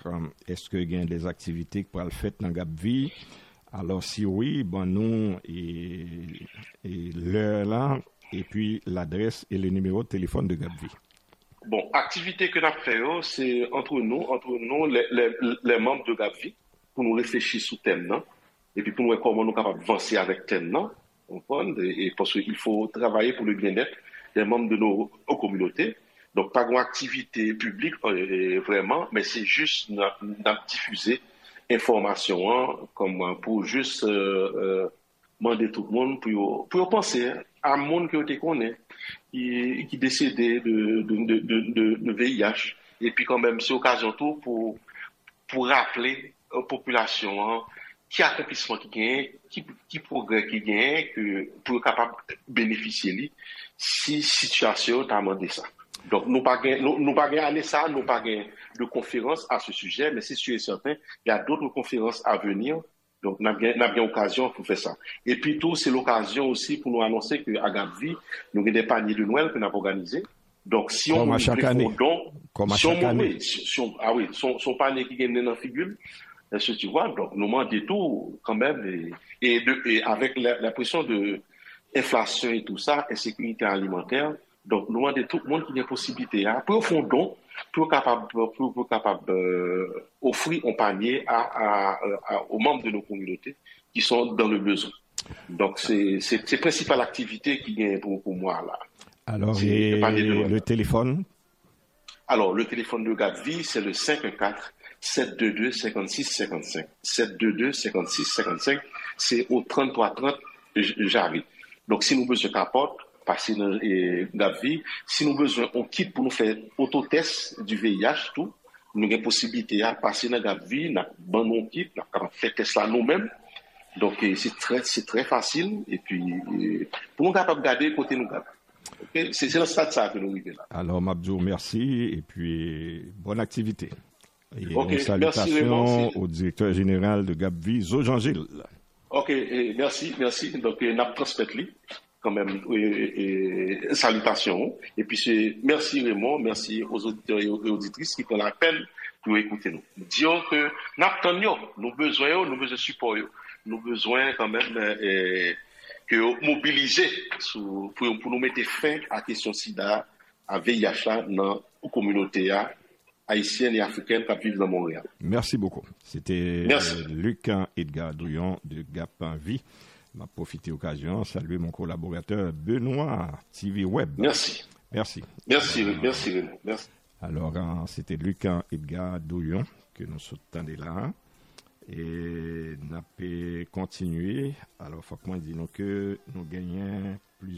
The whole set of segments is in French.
est-ce que il y a des activités qui pourraient le faire dans Gapvi? Alors, si oui, bon, nous, et l'heure là, et puis l'adresse et le numéro de téléphone de Gapvi. Bon, activité que nous avons fait, c'est entre nous, les membres de Gapvi, pour nous réfléchir sur thème, non? Et puis pour nous voir comment nous sommes capables d'avancer avec thème, non? Et parce qu'il faut travailler pour le bien-être des membres de nos communautés. Donc, pas une activité publique, vraiment, mais c'est juste diffuser information, hein, comme pour juste demander tout le monde pour penser à un monde qui connaît, qui décédé de VIH. Et puis quand même, c'est occasion tout pour rappeler aux populations, hein, qui accomplissement qui gagne, qui progrès qui gagne, pour être capable de bénéficier si situation t'a demandé ça. Donc, nous pas gagner ça, nous pas gagner de conférences à ce sujet, mais c'est sûr et certain, il y a d'autres conférences à venir. Donc, nous avons bien occasion pour faire ça. Et puis, tout, c'est l'occasion aussi pour nous annoncer qu'à Gapvi, nous avons des paniers de Noël que nous avons organisés. Donc, si on chaque année. Son panier qui gagne dans la figure, est-ce que tu vois? Donc, nous demandons tout, quand même, et avec la pression de inflation et tout ça, insécurité alimentaire. Donc, nous demandons tout le monde qui a possibilité, pour au fond, donc, pour capable offrir un panier aux membres de nos communautés qui sont dans le besoin. Donc, c'est la principale activité qui gagne pour moi, là. Alors, et le téléphone? Alors, le téléphone de Gapvi, c'est le 514-722-5655. 722-5655, c'est au 3330 Jarry. Donc, si nous besoin capote, passer dans Gapvi, si nous avons besoin d'un kit pour nous faire autotest du VIH, tout, nous avons possibilité à passer dans Gapvi, nous avons un kit, nous avons fait test là nous-mêmes. Donc, c'est très facile. Et puis, pour nous capables de garder côté nous garder. Okay? C'est le stade ça que nous vivons là. Alors, Mabdou, merci. Et puis, bonne activité. Et une salutation au directeur général de Gapvi, Zo Jean-Gilles. OK, merci. Donc, nous avons transmis quand même, salutations. Et puis, merci Raymond, merci aux auditeurs et aux auditrices qui prennent la peine pour écouter nous. Disons que nous attendons, nous besoin de support, nous besoin quand même que mobiliser pour nous mettre fin à la question SIDA, à VIH dans la communauté haïtienne et africaine qui vivent dans Montréal. Merci beaucoup. C'était Luc Edgar Douillon de Gapvi. m'a profité de l'occasion, saluer mon collaborateur Benoît TV Web. Merci. Merci. Merci. Alors, c'était Lucas Edgar Douillon que nous sommes là. Et nous avons continué. Alors, il faut que moi disons que nous gagnons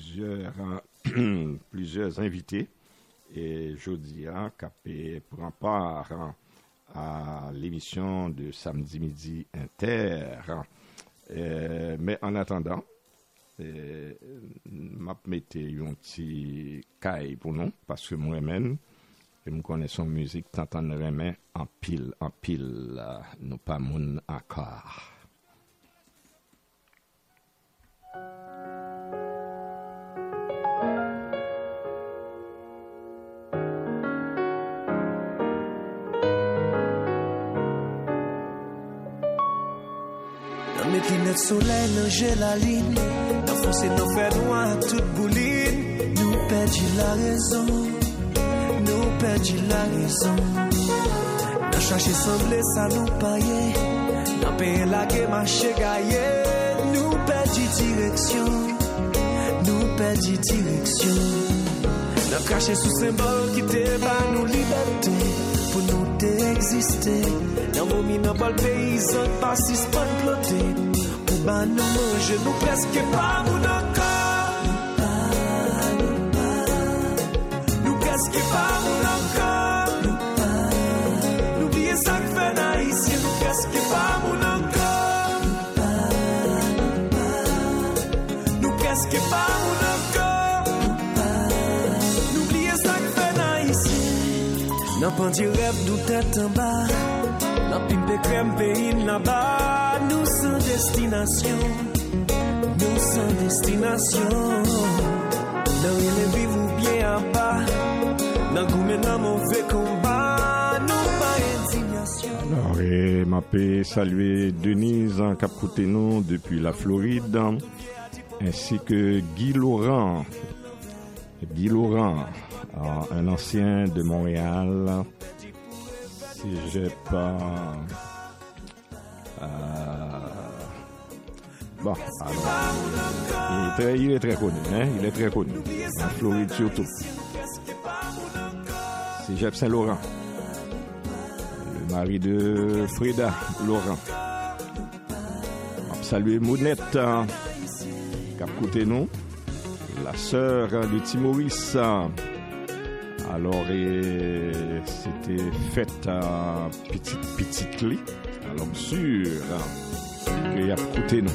plusieurs invités. Et jeudi, qui prend part à l'émission de samedi midi inter. Mais en attendant, je mettre un petit caille pour nous, parce que moi-même, je connais son musique, t'entends remet en pile, nous pas moun encore. Mes lunettes soleil, nager la ligne, d'enfoncer nos faits noirs, toute bouline. Nous perdons la raison, Dans chercher semblé, ça nous paye. Dans payer la guerre, marcher gaillé. Nous perdons direction. Dans cacher sous symbole qui t'ébat nous liberté. Pour nous t'exister. Dans vos minabal paysans, pas si span ploté. Pour ban nous manger, nous presque pas mon encore. Nous presque pas mon encore. N'oubliez ça que fait naïsien, nous presque pas mon encore. Nous presque pas mon encore. N'oubliez ça que fait naïsien. N'a pas dit rêve d'où tête en bas. La pimpe crème pays là-bas. Nous sans destination. Dans les vivre bien en bas. Dans le mauvais combat. Nous pas indignation. Alors, m'a saluer Denise Capcoutenon depuis la Floride, ainsi que Guy Laurent, un ancien de Montréal, si j'ai pas... Bon, alors, il est très connu, hein? Il est très connu, en Floride surtout. C'est Jeff Saint-Laurent, le mari de Frida Laurent. Salut Mounette, Cap-Côté-nous, la sœur de Timoris. Alors, c'était fête à Petite Clé, à l'homme sûr, qu'il y a Côté-nous.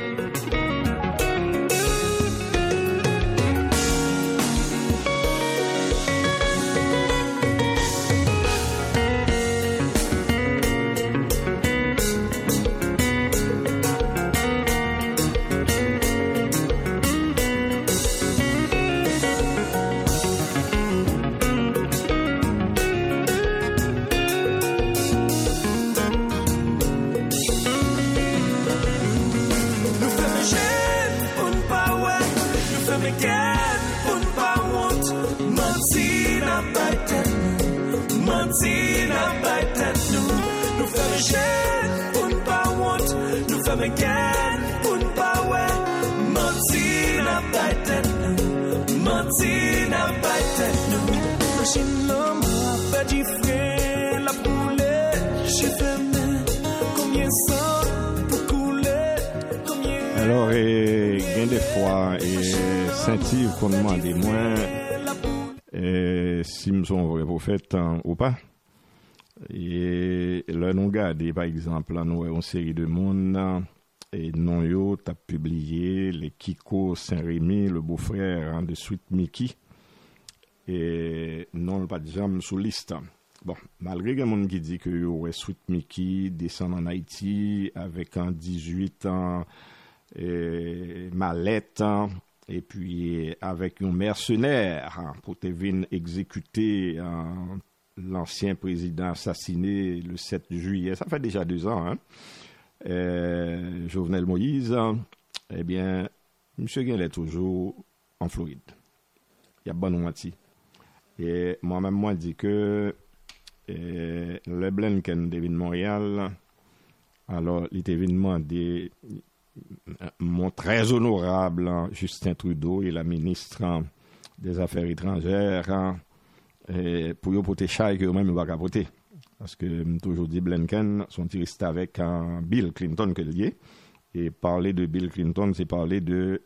Alors, il y a des fois, Saint-Yves qu'on demande moins si nous sommes vrais prophètes ou pas. Et là, nous regardons, par exemple, nous avons une série de monde, et non, yo, t'as publié les Kiko Saint-Rémy, le beau-frère de Sweet Mickey, et non, pas de jambes sous liste. Bon, malgré que monde qui dit que Sweet Mickey descend en Haïti avec un 18 ans, mallette, et puis avec un mercenaire pour te venir exécuter l'ancien président assassiné le 7 juillet. Ça fait déjà 2 ans, hein? Jovenel Moïse, eh bien, M. Guin est toujours en Floride. Il y a bon moitié. Et moi-même, moi, dis que le Blinken de Montréal, alors, il était demandé mon très honorable Justin Trudeau et la ministre des Affaires étrangères pour y porter chai que eux-mêmes ne vont pas capoter. Parce que toujours dit Blinken sont restés avec Bill Clinton que lié. Et parler de Bill Clinton, c'est parler de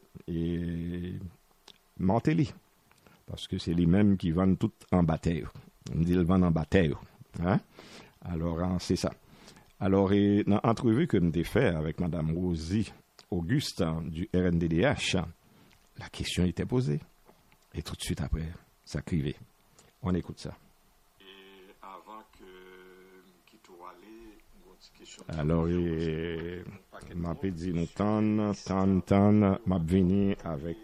Mantelli. Parce que c'est lui-même qui vend tout en bataille. On dit le vend en bataille. Hein? Alors, c'est ça. Alors, dans l'entrevue que j'ai fait avec Mme Rosie Auguste du RNDDH, la question était posée. Et tout de suite après, ça crivait. On écoute ça. Et avant que tu allais, question. Alors, m'a dit nous tan, m'a venu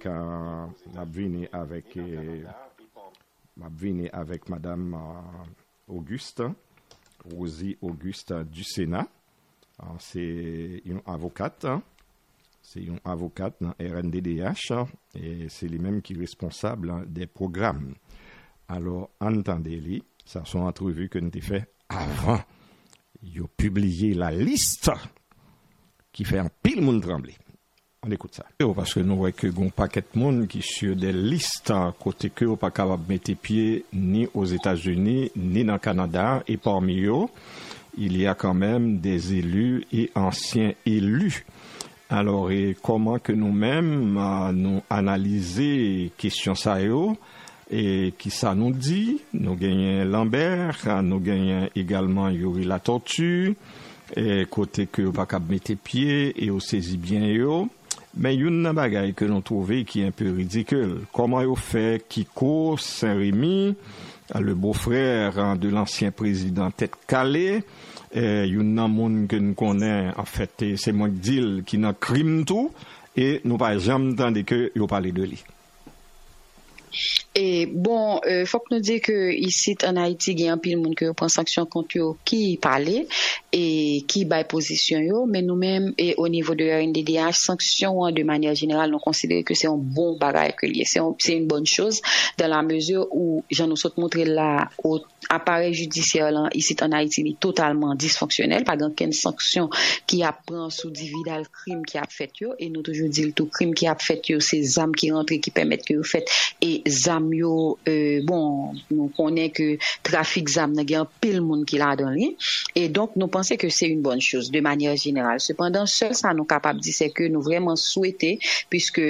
avec Madame Auguste, Rosie Auguste du Sénat. Alors, c'est une avocate. C'est une avocate dans RNDDH et c'est lui-même qui est responsable des programmes. Alors, entendez-les, ça sont entrevues que nous avons fait avant. Ils ont publié la liste qui fait un pile monde trembler. On écoute ça. Parce que nous voyons que un paquet de monde qui sur des listes côté que pas capable de mettre pied ni aux États-Unis ni dans le Canada et parmi eux, il y a quand même des élus et anciens élus. Alors, et comment que nous-mêmes nous analyser question ça et qui ça nous dit? Nous gagnons Lambert, nous gagnons également Yuri la Tortue, et côté que pas capable mettre pied et on saisit bien yo. Mais il y a une bagaille que nous trouvons qui est un peu ridicule. Comment on fait Kiko Saint-Rémy, le beau-frère de l'ancien président Tête Calais, il y a un monde que nous connaissons, en fait, c'est moi qui dis qui n'a crime tout, et nous pas jamais entendu que vous parlez de lui. Et bon, faut que nous disions que ici en Haïti, il y a un pile monde qui prend sanction contre eux, qui parlait et qui baille position yo, mais nous-mêmes et au niveau de RNDDH, sanction de manière générale, nous considérons que c'est un bon bagage que lié, c'est une bonne chose dans la mesure où j'en nous saute montrer là au appareil judiciaire là, ici en Haïti est totalement dysfonctionnel, pas aucune sanction qui apprend sous dividal crime qui a fait yo, et nous toujours dit tout crime qui a fait yo, c'est armes qui rentrent qui permettent que vous faites et zam yo bon nous connaît que trafic zam il y a un pile monde qui là dans lui, et donc nous pensons que c'est une bonne chose de manière générale. Cependant seul ça nous capable dire c'est que nous vraiment souhaiter puisque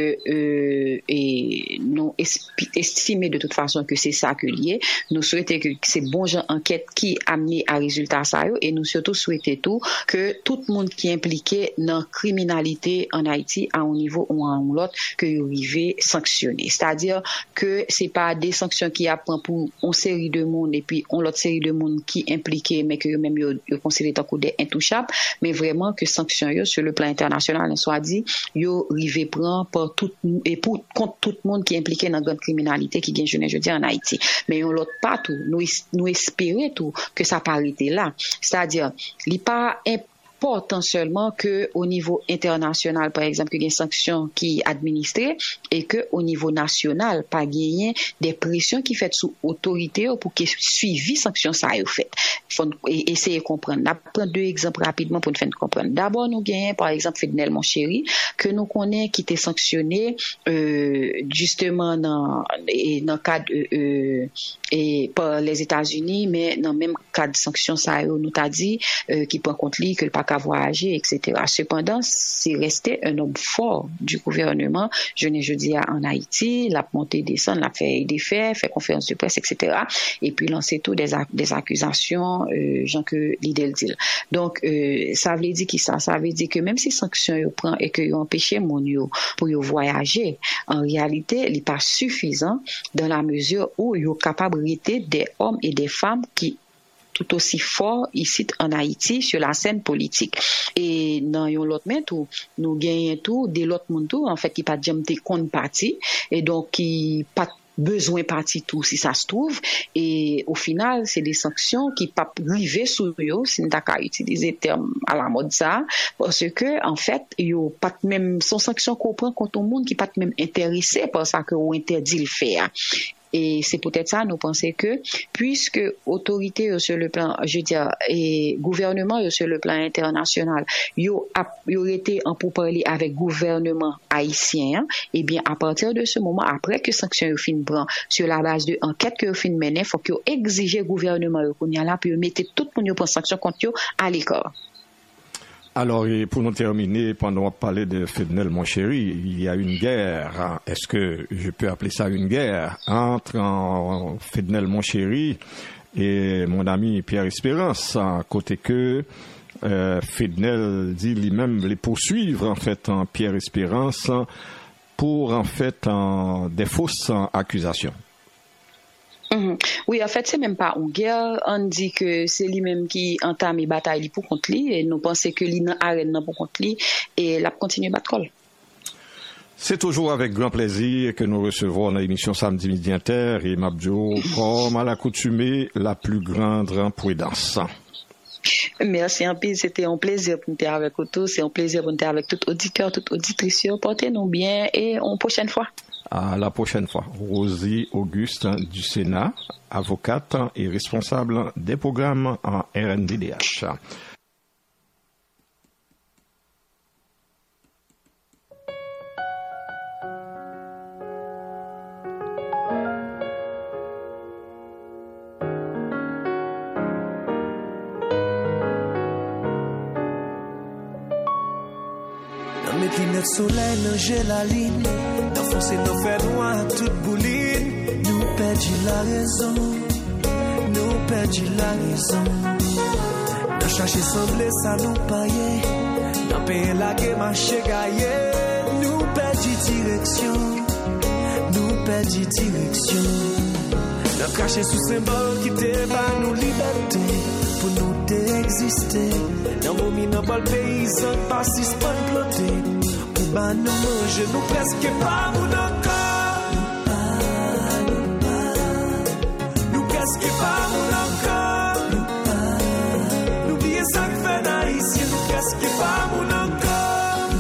et nous estimer de toute façon que c'est ça que lié, nous souhaiter que c'est bon genre enquête qui amené à résultat ça yo, et nous surtout souhaiter tout que tout le monde qui est impliqué dans criminalité en Haïti à un niveau ou à un autre que yo rive sanctionner, c'est-à-dire que c'est pas des sanctions qui apprend pour une série de monde et puis on l'autre série de monde qui impliqué mais que même yo considéré tant que des intouchables, mais vraiment que sanctions yo sur le plan international soit dit yo rive prend par tout et pour contre tout le monde qui est impliqué dans grande criminalité qui gagne je dis en Haïti, mais on l'autre pas tout nous espérer tout que ça parité là, c'est-à-dire il pas important seulement que au niveau international par exemple qu'il y ait des sanctions qui administrées et que au niveau national pas gagner des pressions qui fait sous autorité pour que suivi sanctions ça est fait. Faut essayer comprendre. On prend deux exemples rapidement pour nous faire comprendre. D'abord nous gagnons par exemple Fidnel mon chéri que nous connaît qui était sanctionné justement dans cadre et par les États-Unis, mais dans même cadre de sanctions ça nous t'a dit qui prend compte lui que le pas qu'à voyager, etc. Cependant, c'est resté un homme fort du gouvernement, je dis en Haïti, la montée des descendre, la fait des faits, fait conférence de presse, etc. Et puis lancer tout des accusations, gens que l'idée dit. Donc, ça veut dire qui ça? Ça veut dire que même si sanctions yo prend et que yo empêché mon yo pour yo voyager, en réalité, il n'est pas suffisant dans la mesure où yo capable d'être des hommes et des femmes qui tout aussi fort ici en Haïti sur la scène politique. Et dans l'autre main tout nous gagnons tout des l'autre monde tout en fait qui pas jamais compte parti et donc qui pas besoin parti tout si ça se trouve, et au final c'est des sanctions qui pas arriver sur eux si on t'a utiliser terme à la mode ça, parce que en fait yo pas même son sanction qu'on prend contre tout le monde qui pas même intéressé par ça que on interdit le faire. Et c'est peut-être ça, nous pensons que, puisque autorité sur le plan, je veux dire, et gouvernement sur le plan international, yo été en pourparlers avec gouvernement haïtien, et bien, à partir de ce moment, après que sanction fin prend, sur la base de enquête que fin mener, faut que exiger gouvernement qu'on y a là, puis mettre tout le monde pour sanction contre eux à l'écart. Alors, et pour nous terminer, pendant qu'on parlait de Fidnel, mon chéri, il y a une guerre, hein. Est-ce que je peux appeler ça une guerre entre Fidnel, mon chéri, et mon ami Pierre Espérance, hein, côté que Fidnel dit lui-même les poursuivre, en fait, en Pierre Espérance, pour, en fait, des fausses accusations. Oui, en fait, c'est même pas une guerre. On dit que c'est lui-même qui entame les batailles pour contre lui, et nous pensons que lui arrête pour contre lui, et la continue à battre. C'est toujours avec grand plaisir que nous recevons dans l'émission Samedi Midi Inter, et Mabjo, comme à l'accoutumée, la plus grande prudence. Merci un peu, c'était un plaisir pour nous être avec vous tous, c'est un plaisir pour nous être avec tout auditeur, toute auditrice. Portez-nous bien et une prochaine fois. À la prochaine fois. Rosie Auguste du Sénat, avocate et responsable des programmes en RNDDH. Dans mes lunettes soleil, dans j'ai la ligne. D'enfoncer nos fers noirs, toute bouline. Nous perdit la raison. Nous perdit la raison. Nous chercher semblé, ça nous paye. Nous payer la guerre, marcher gaillé. Nous perdit direction. Nous perdit direction. Nous cacher sous symbole qui t'évade nous liberté. Pour nous d'exister. Dans vos mines, dans le paysan, pas si span ploté. Bah nous manger, nous presque pas mon encore. presque pas mon encore. N'oubliez ça que fait haïtien, nous presque pas mon encore.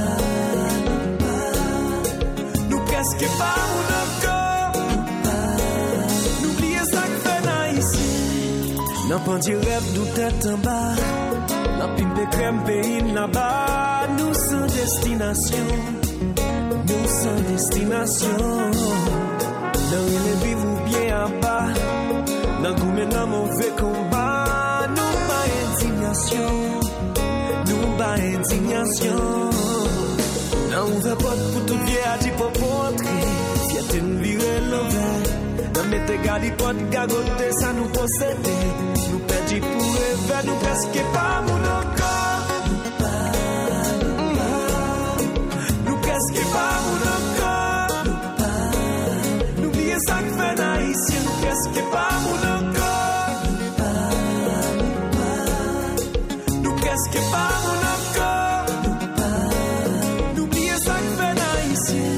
Nous presque pas mon encore. N'oubliez ça que fait haïtien. N'a pas dit rêve d'où tête en bas. N'a pimpe crème pays là-bas. Nous sans destination. Nous sans destination. Dans les vivre bien en bas. Dans goût dans mauvais combat. Nous pas indignation. Nous pas indignation. Dans ouvert porte pour tout vieux à dire pour entrer. Fierté nous virer l'envers. Dans mettre garde porte gagoter ça nous posséder. Nous perdit pour rêver nous presque pas mon encore. Nous presque pas mon encore. N'oubliez ça que fait haïtien nous presque pas mon encore. Nous presque pas mon encore. N'oubliez ça que fait haïtien.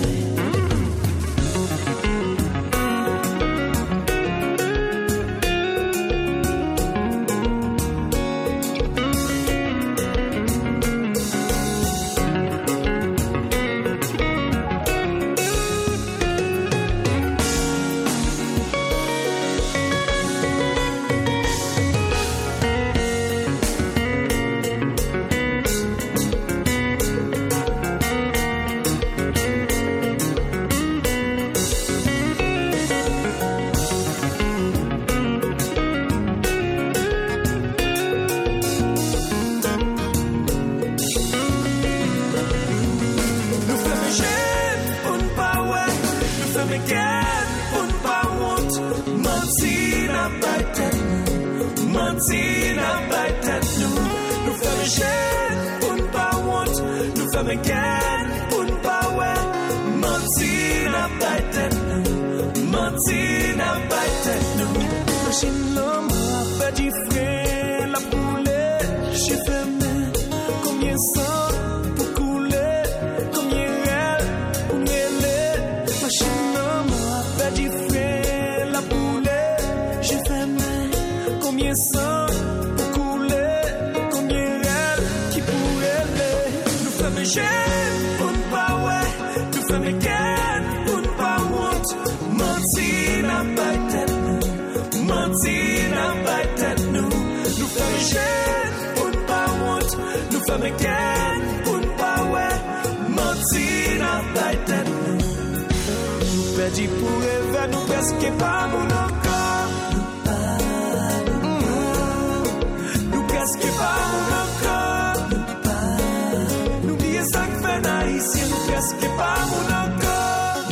Perdu pour rêver, nous presque pas mon encore. Nous presque pas mon encore. N'oubliez ça que fait haïtien, nous presque pas mon encore.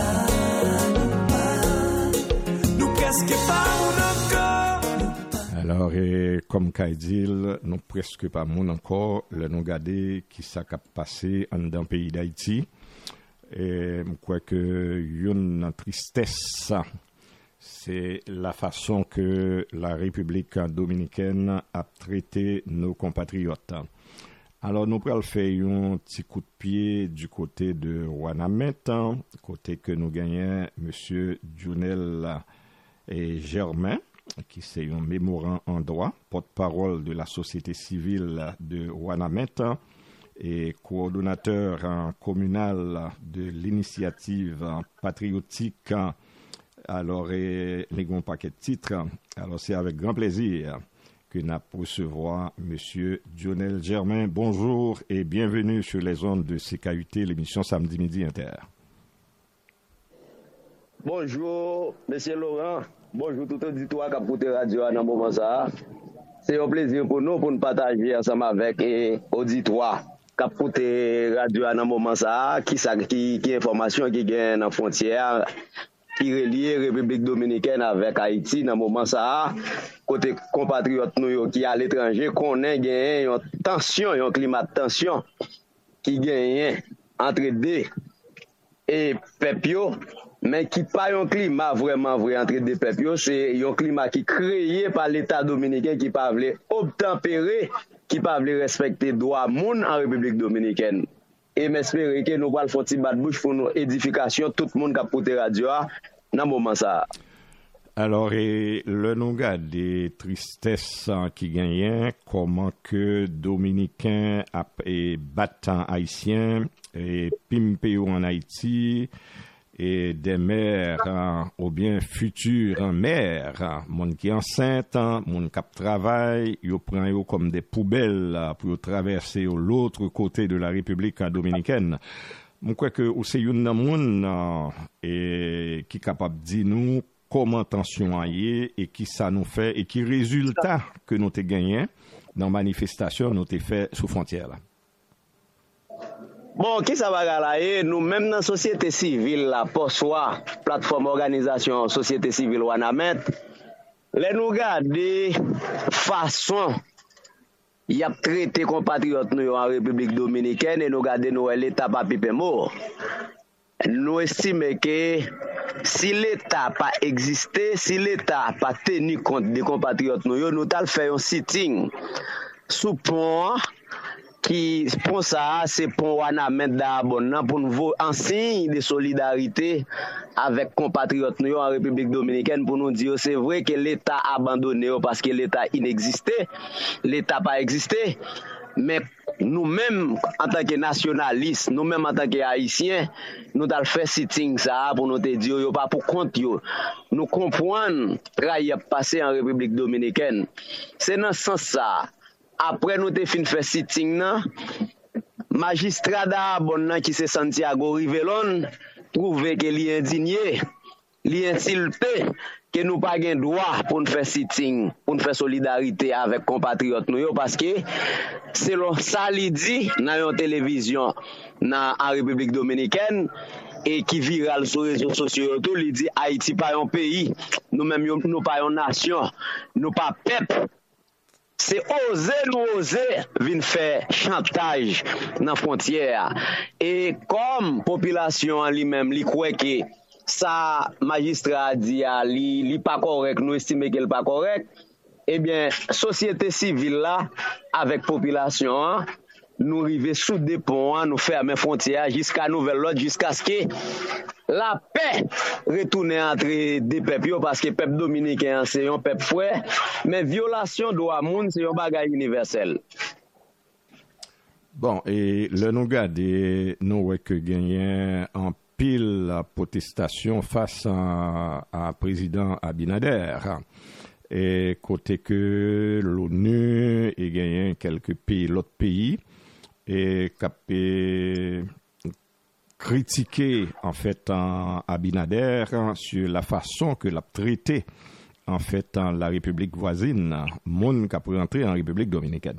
Nous presque pas mon encore. Alors, comme Kaidil, nous presque pas mon encore, le nous garder qui s'est passé dans le pays d'Haïti. Et je crois que une tristesse, c'est la façon que la République dominicaine a traité nos compatriotes. Alors, nous allons faire un petit coup de pied du côté de Ouanamet, côté que nous gagnons M. Junel Germain, qui c'est un mémorant en droit, porte-parole de la société civile de Ouanamet, et coordonnateur communal de l'initiative patriotique. Alors, les grands paquets de titres. Alors, c'est avec grand plaisir que nous recevoir M. Junel Germain. Bonjour et bienvenue sur les ondes de CKUT, l'émission Samedi Midi Inter. Bonjour, M. Laurent. Bonjour tout auditoire qui a écouté radio à un moment ça. C'est un plaisir pour nous partager ensemble avec l'auditoire. Capote radio à un moment ça, qui information qui gagne en frontière, qui relie République Dominicaine avec Haïti dans moment ça, côté compatriotes nous qui à l'étranger connaît gagne une tension, un climat de tension qui gagne entre deux et pepio, mais qui pas un climat vraiment vrai entre deux pepio, c'est un climat qui créé par l'État dominicain qui pas veut obtempérer, qui pas veut respecter droit moun en République dominicaine. Et m'espérer que nous allons faire petit bat bouche pour nos édifications tout le monde qui a porté radio dans moment ça. Alors, et le nous garde des tristesses qui gagnent, comment que Dominicains et battants haïtiens et pimpéo en Haïti et des mères ou bien futures mères, monde qui enceinte, monde qui travaille, ils prennent comme des poubelles pour traverser l'autre côté de la République dominicaine. Je crois que c'est une monde et qui est capable de dire nous comment tension est et qui ça nous fait et qui résultat que nous avons gagné dans manifestation nous avons fait sous frontière là. Bon, qui ça va là nous même dans société civile là pour soi plateforme organisation société civile Wanamet les nous garder façon y a traité compatriotes nous en République dominicaine et nous garder nous l'état pas pipé mort. Nous estimons que si l'État pas existé, si l'État pas tenu compte des compatriotes nous t'al fait un sitting sous pont qui pour ça c'est pont Wanamet d'abonnement pour nous en signe de solidarité avec compatriotes nous en République dominicaine pour nous dire c'est vrai que l'État a abandonné parce que l'État inexistait, l'État pas existé. Mais nous-mêmes, en tant que nationalistes, nous-mêmes en tant que haïtiens, nous avons fait sitting ça pour nous dire, pas pour compte, nous comprenons ce qui a passé en République dominicaine. C'est dans ce sens ça. Après nous avons fait sitting, magistrat d'Abon qui c'est Santiago Rivelon, trouvé que est indigné, insulté, que nous pas gain droit pour nous faire sitting, pour nous faire solidarité avec compatriotes nous parce que selon ça li dit dans une télévision en République dominicaine et qui viral sur les réseaux sociaux tout il dit Haïti pas un pays, nous même nous pas une nation, nous pas peuple. C'est oser venir faire chantage dans frontière et comme population en lui-même li croit que ça magistrat dit li pas correct, nous estimons qu'elle pas correct, eh bien société civile là avec population nous arriver sous des ponts, nous fermer frontières jusqu'à nouvelle ordre jusqu'à ce que la paix retourne entre des peuples parce que peuple dominicain c'est un peuple frère mais violation droit monde c'est un bagage universel. Bon et le nous garder nous que gagner en pile protestation face à président Abinader et côté que l'ONU et gagné quelques pays l'autre pays et capé critiquer en fait Abinader sur la façon que l'a traité en fait la République voisine monde qui a pu rentrer en République dominicaine.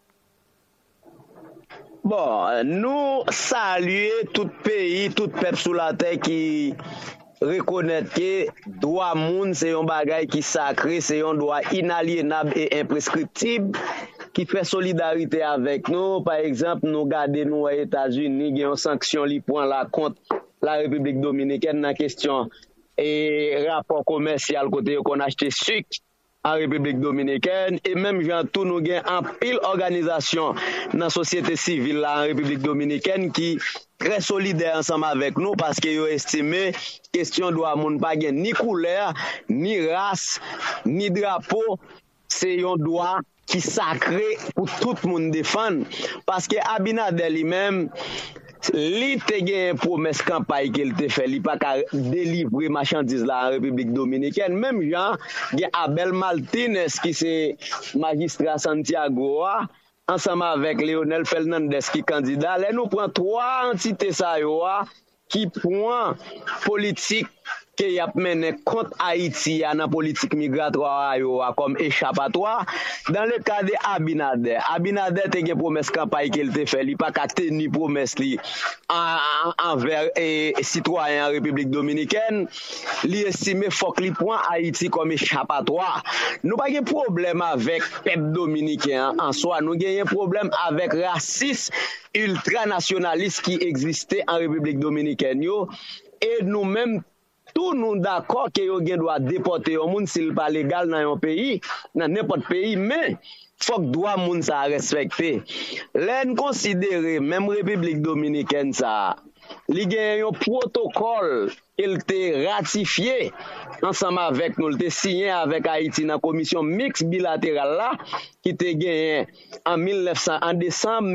Bon, nous saluer tout pays, tout peuple sous la terre qui reconnaît que droit monde c'est un bagage qui sacré, c'est un droit inaliénable et imprescriptible qui fait solidarité avec nous. Par exemple, nous gardons nous aux États-Unis, il y a une sanction qui prend la contre la République dominicaine dans la question et rapport commercial côté qu'on a acheté sucre en République dominicaine et même tout nous gain en pile organisation dans la société civile là en République dominicaine qui très solidaire ensemble avec nous parce que yo estimé question droit monde pas gain ni couleur ni race ni drapeau c'est un droit qui sacré pour tout le monde défendre parce que Abinader lui-même li te gen promesse campagne qu'il te fait li pas délivrer marchandise là en République dominicaine même Jean gen Abel Martinez qui c'est magistrat Santiago ensemble avec Leonel Fernandez qui candidat là nous prend trois entités ça yo qui prend politique que y a mené contre Haïti dans la politique migratoire comme échappatoire dans le cas de Abinader te gen promesse campagne qu'il te fait li pas ka tenir promesse li envers citoyens en République dominicaine li estime faut que li prend Haïti comme échappatoire nous pas de problème avec peuple dominicain en soi nous gagne problème avec racisme ultranationaliste qui existait en République dominicaine et nous-mêmes tout nous d'accord que yo gen doit déporter un monde s'il pas légal dans un pays dans n'importe pays mais faut que droit monde ça respecter l'en considérer même République dominicaine ça li gen un protocole il était ratifié ensemble avec nous, il était signé avec Haïti dans la commission mixte bilatérale là, qui était gagné en décembre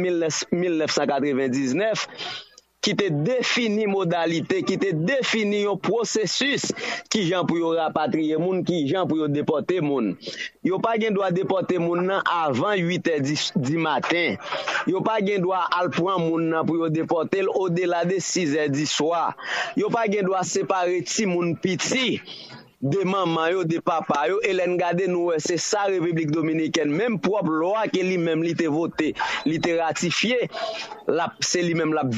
1999, qui te défini modalité, qui te défini un processus qui gens pour yo rapatrier moun, qui gens pour yo déporter moun. Yo pas gen droit déporter moun nan avant 8h du matin. Yo pas gen droit al prendre moun nan pour yo déporter au-delà de 6h du soir. Yo pas gen droit séparer ti moun piti de maman yo, de papa yo, et l'en gade nous, c'est ça République Dominicaine, même propre loi que lui-même li te voté, li te ratifié, c'est lui-même la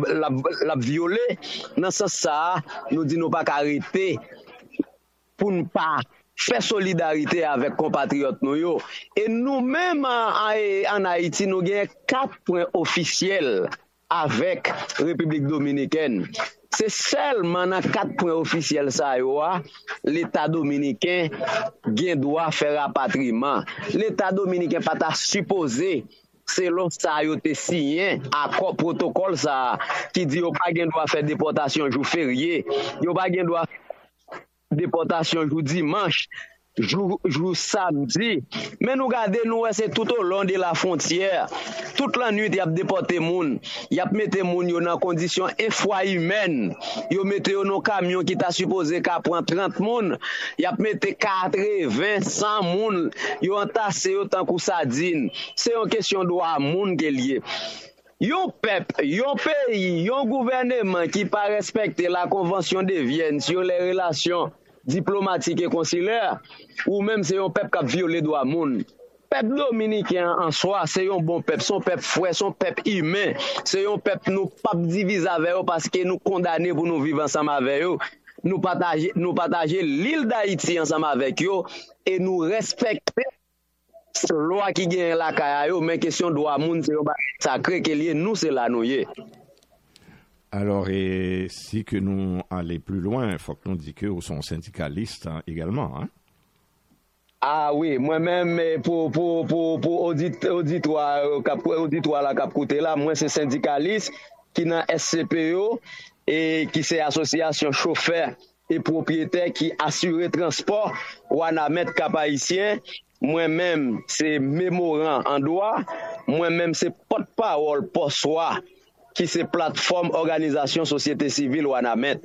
violé. Dans ce sens ça, nous dit nous pas arrêter pour ne pas faire solidarité avec compatriotes nous yo. Et nous-mêmes en Haïti, nous avons 4 points officiels avec République Dominicaine. C'est seulement dans 4 points officiels ça l'État dominicain doit faire rapatriement. L'État dominicain pas ta supposé selon ça yo te signé accord protocole ça qui dit yo pas gen doit faire déportation jour férié, yo pas gen doit déportation jour dimanche, jour samedi. Mais nous regardez nous c'est tout au long de la frontière. Toute la nuit y a déporté moun, y a mette moun yo dans condition infrahumaine. Yo mette yo dans camion qui t'a supposé qu'a prendre 30 moun, y a mette 80, 100 moun, yo entassé yo tant que sardine. C'est une question de droit moun qui est lié. Yon peuple, yon pays, yon gouvernement qui pas respecter la convention de Vienne sur les relations diplomatiques et consulaires, ou même c'est un peuple qui a violé droit moun. Peuple dominicain en soi, c'est un bon peuple, son peuple frère, son peuple humain, c'est un peuple nous pas diviser avec eux parce que nous condamnés pour nous vivre ensemble avec eux. Nous partager l'île d'Haïti ensemble avec eux et nous respecter la loi qui gagne la caillou, mais question de droit moun c'est sacré que lié nous c'est là nous yé. Alors, et si que nous allons plus loin, il faut que nous disions que nous sommes syndicalistes également. Hein? Ah oui, moi-même, pour auditoire la cap côté là, moi c'est syndicaliste qui dans SCPO et qui c'est association chauffeur et propriétaire qui assure transport Wanamet Cap Haïtien. Moi-même c'est mémorant en droit, moi-même c'est porte-parole pour soi qui c'est plateforme organisation société civile Wanamet.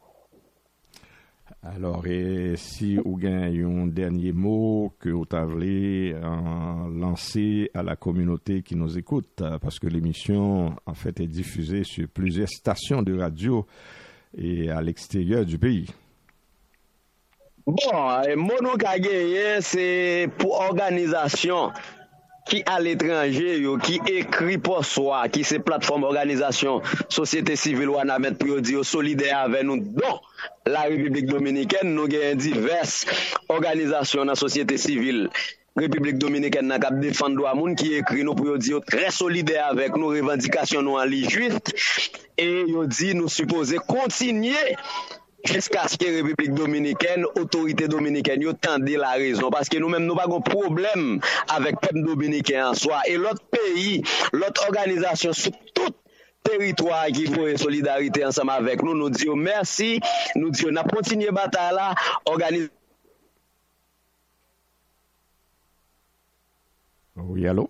Alors, et si vous avez un dernier mot que vous avez lancé à la communauté qui nous écoute, parce que l'émission, en fait, est diffusée sur plusieurs stations de radio et à l'extérieur du pays. Bon, mon gagné, c'est pour organisation qui à l'étranger, qui écrit pour soi, qui c'est plateforme organisation, société civile ou Wanamet pour dire solidaire avec nous. Donc, la République Dominicaine, nous avons diverses organisations dans la société civile. République Dominicaine n'a qu'à défendre droit moun qui écrit nous pour dire très solidaire avec nos revendications nous en li juste et yo dit nous supposons continuer jusqu'à ce que la République Dominicaine, autorité dominicaine, yo tende la raison. Parce que nous-mêmes, nous n'avons pas de problème avec le peuple dominicain en soi. Et l'autre pays, l'autre organisation, sur tout territoire qui fait solidarité ensemble avec nous, nous disons merci, nous disons on a continué la bataille là, organiser. Oui, allô?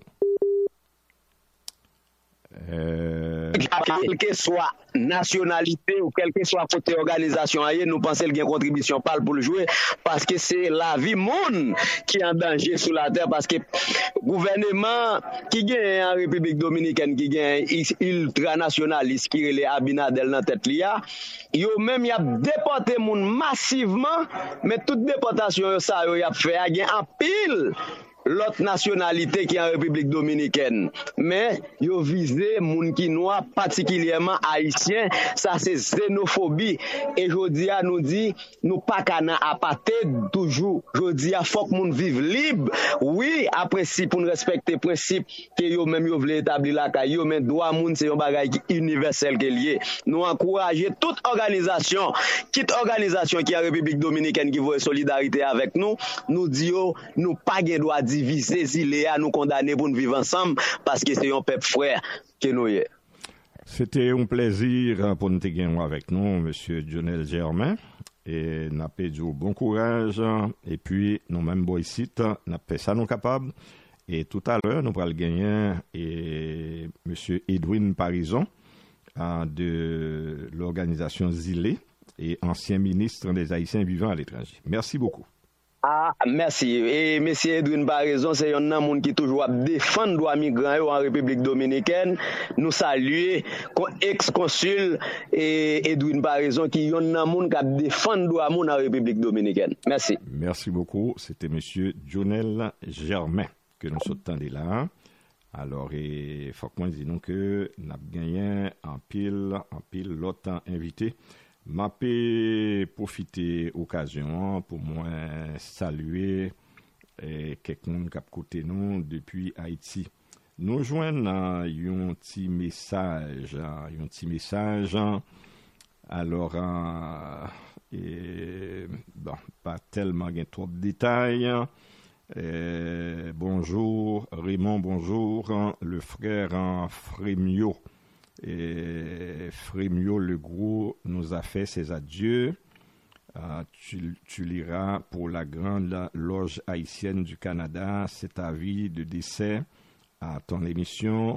Quelle que soit nationalité ou quelle que soit côté organisation, nous pensons qu'il y a une contribution pour le jouer parce que c'est la vie monde qui est en danger sur la terre parce que le gouvernement qui gagne en République Dominicaine qui gagne ultranationaliste qui est les Abinadel dans tête liya, yo même y a déporté monde massivement mais toute déportation ça yo y a fait gagne en pile l'autre nationalité qui est en République Dominicaine. Mais yo visé moun qui noir, particulièrement haïtien, ça c'est xénophobie. Et jodi a nous dit, nous pas kana apartheid toujours. Jodi a faut que moun vive libre. Oui, après si pour nous respecter principe que yo même yo vle établir la ka yo, mais droit moun c'est un bagay universel qui est lié. Nous encourager toute organisation qui est en République Dominicaine qui veut solidarité avec nous, nous disons nous pas gen droit diviser, zilé à nous condamner pour nous vivre ensemble parce que c'est un peuple frère que nous y est. C'était un plaisir pour nous te gagner avec nous, M. Jonel Germain. Et nous avons dit bon courage. Et puis, nous-mêmes, ici, nous avons fait ça, nous capables. Et tout à l'heure, nous allons gagner et M. Edwin Parison de l'organisation Zilé et ancien ministre des Haïtiens vivant à l'étranger. Merci beaucoup. Ah, merci. Et M. Edwin Parison, c'est un homme qui toujours défend les droits migrants en République dominicaine. Nous saluons ex-consul Edwin Parison qui est un homme qui défend les droits en République dominicaine. Merci. Merci beaucoup. C'était M. Jonel Germain que nous sommes là. Alors, il faut que nous disions que nous avons gagné en pile l'autre invité. M'a profité occasion pour moi saluer quelqu'un qui a côté nous depuis Haïti. Nous joignons un petit message, Alors, bon, pas tellement trop de détails. Bonjour Raymond, bonjour le frère Frémio. Et Frémio Legros nous a fait ses adieux. Tu liras pour la grande loge haïtienne du Canada cet avis de décès à ton émission.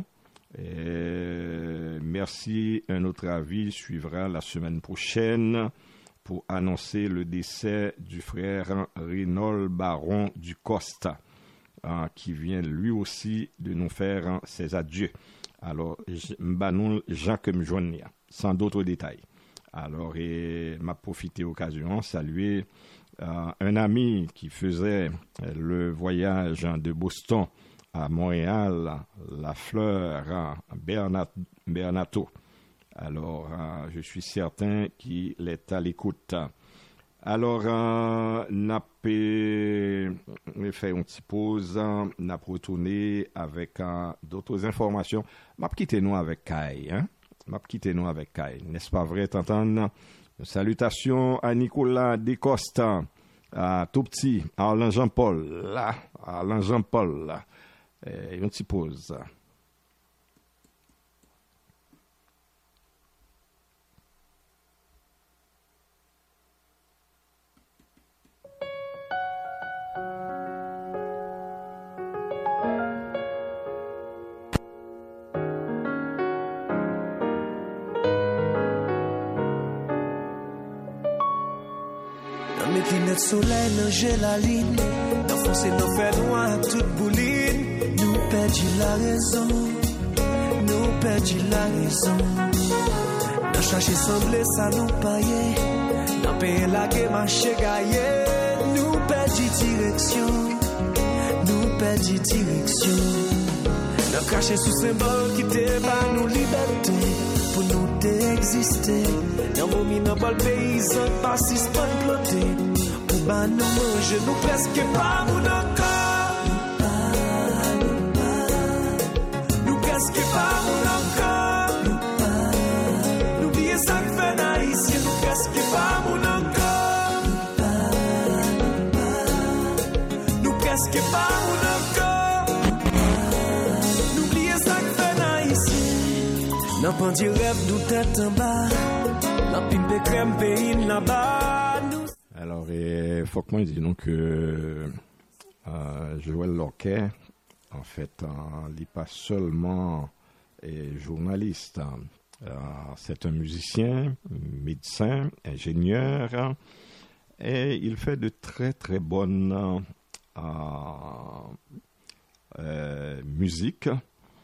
Merci. Un autre avis suivra la semaine prochaine pour annoncer le décès du frère Reynold Baron du Costa, qui vient lui aussi de nous faire ses adieux. Alors, Jacques Mjonia, sans d'autres détails. Alors, m'a profité l'occasion saluer un ami qui faisait le voyage de Boston à Montréal, la fleur Bernato. Alors, je suis certain qu'il est à l'écoute. Alors, n'a fait une petite pause, n'a retourné avec d'autres informations. M'a quitté nous avec Kai, n'est-ce pas vrai, t'entends? Salutations à Nicolas Descosta, à tout petit, à Alain Jean-Paul, une petite pause. Lunettes soleil, nager la ligne, d'enfoncer nos faits loin, toute bouline. Nous perdons la raison, Dans chercher semblé, ça nous paye. Dans payer la guerre, marcher gaillé. Nous perdons direction. Dans cacher sous symbole qui t'ébat nous liberté. Pour nous d'exister. Dans mon minable paysan, pas si ploté. Bah nous manger, nous presque pas mon encore. Nous presque pas mon encore. Nous oubliez ça que fait haïtien, nous presque pas mon encore. Nous presque pas mon encore. Nous oubliez ça que fait haïtien. N'a pas dit rêve nous tête en bas. N'a pimpe crème pays là-bas. Alors, il faut que moi dise que Joël Lorquet, en fait, il n'est pas seulement journaliste, c'est un musicien, médecin, ingénieur, et il fait de très très bonnes musique.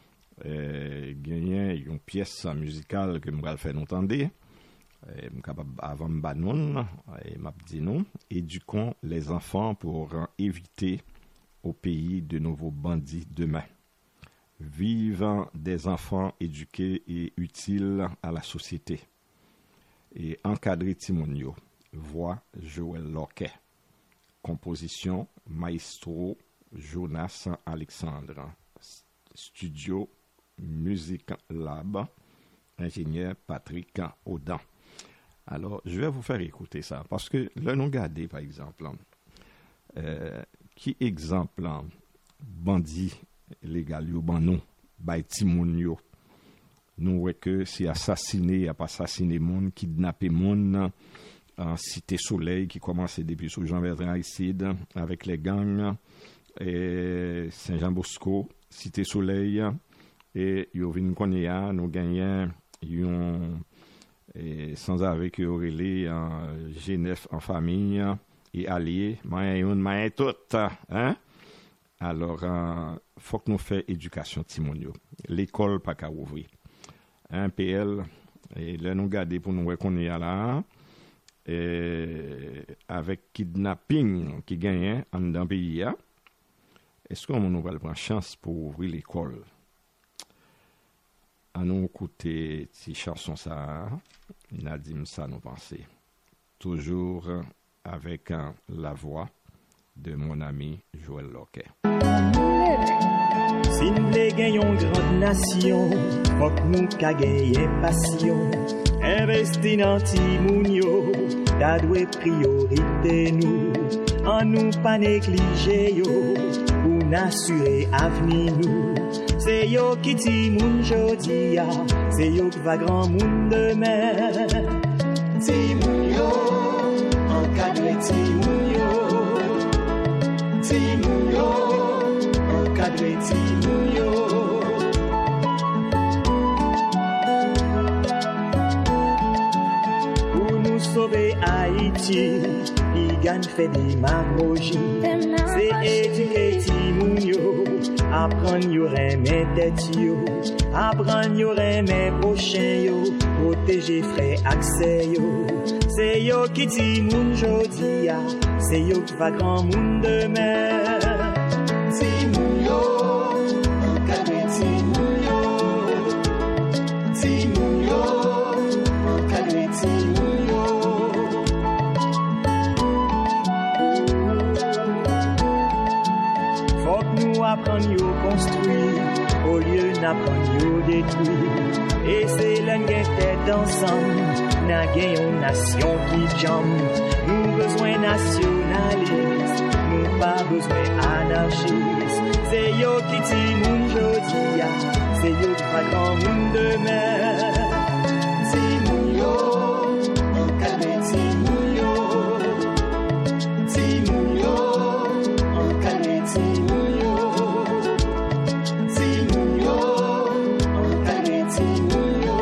Gagné une pièce musicale que je vais faire entendre. Avant Banon, et m'a dit non, éduquons les enfants pour éviter au pays de nouveaux bandits demain. Vive des enfants éduqués et utiles à la société. Et encadrer Timonio. Voix Joël Lorquet. Composition Maestro Jonas Alexandre. Studio Music Lab. Ingénieur Patrick Audan. Alors, je vais vous faire écouter ça, parce que là, nous regardons, par exemple, qui exemple, bandit légal, yo ban nou, bay timoun yo, nous voyons que c'est assassiné, a pas assassiné monde, kidnappé monde en Cité Soleil qui commençait depuis sous Jean-Bertrand Aristide avec les gangs et Saint-Jean-Bosco, Cité Soleil et Yovin Konya, nous gagnons sans avec Aurélie en Genève en famille et alliés, mais tout, hein? Alors, faut que nous fassions éducation timonio. L'école pas qu'à ouvrir. Un PL, et là nous garder pour nous reconnaître là, avec kidnapping qui gagne en dans pays. Est-ce qu'on nous va prendre chance pour ouvrir l'école? À nous écouter ces chansons ça, Nadim ça nous penser. Toujours avec la voix de mon ami Joël Loquet. Si nous voulons gagner une grande nation, faut que nous gagner passion. Investir dans Timounio, ta doué priorité nous. En nous pas négliger yo, pour n'assurer avenir nous. C'est yo qui Timoun jodi ya, c'est yo qui va grand monde demain. Timounio, encadré Timounio. Timounio, encadré Timounio. Pour nous sauver Haïti, Ligan fait des marmoji. C'est éduquer Timounio, apprendre yo remet tête yo, apprendre yo remet prochain yo, protéger frère accès yo. C'est yo qui Timoun jodi ya, c'est yo qui va grand monde demain. Timounio, encadré Timounio. Timounio, encadré Timounio. Faut que nous apprenions à construire, au lieu d'apprendre à détruire. Et c'est l'un qui tête ensemble, n'a gagné une nation qui jambe. Nous besoin nationaliste, nous pas besoin anarchiste. C'est yo qui Timoun jodi ya, c'est yo qui va grand monde demain. Timounio, encadré Timounio. Timounio, encadré Timounio. Timounio, encadré Timounio.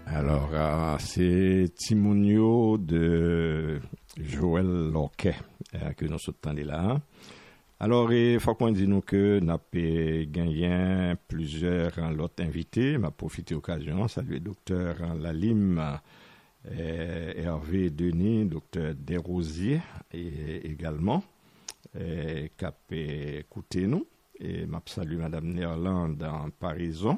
Alors, c'est Timounio de Joël Lorquet que nous sommes là. Alors, il faut qu'on dise nous que nous avons gagné plusieurs autres invités. Je profite de l'occasion, saluer le docteur Lalim, Hervé Denis, docteur Desrosiers également, qui a écouté nous. Et je salue Madame Néerlande en Parison,